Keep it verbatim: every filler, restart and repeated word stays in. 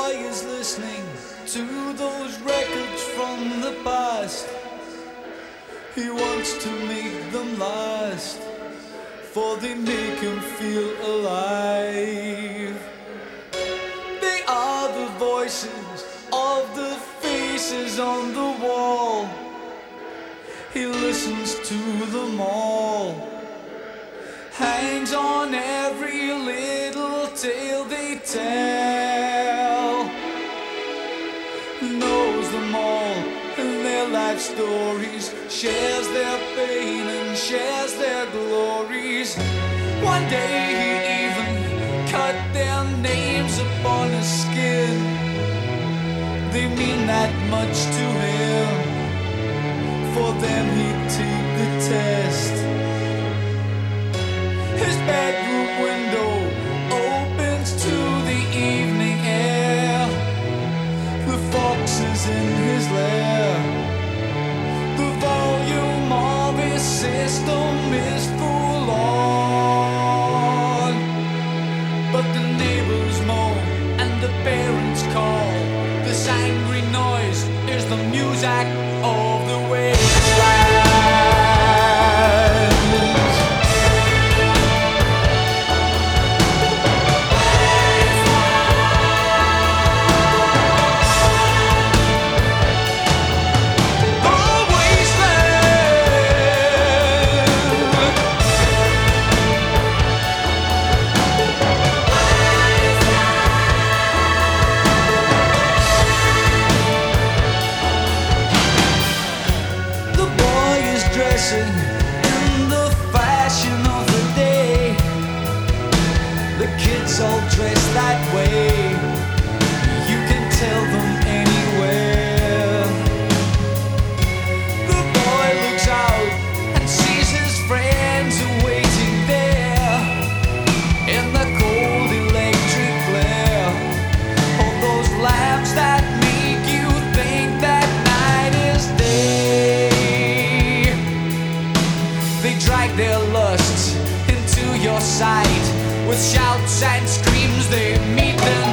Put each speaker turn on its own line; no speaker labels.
boy is listening to those records from the past. He wants to make them last, for they make him feel alive. They are the voices of the faces on the wall. He listens to them all, hangs on every little tale they tell, knows them all and their life stories, shares their pain and shares their glories. One day he even cut their names upon his skin. They mean that much to him. For them he'd take the test. His bedroom window opens to the evening air. The fox is in his lair. The volume of his system is full on. But the neighbors moan and the parents call. This angry noise is the music of the wasteland. In the fashion of the day, the kids all dress that way. You can tell them anywhere. The boy looks out and sees his friends waiting there in the cold electric glare of those lamps that make you think that night is day. They drag their lusts into your sight. With shouts and screams they meet them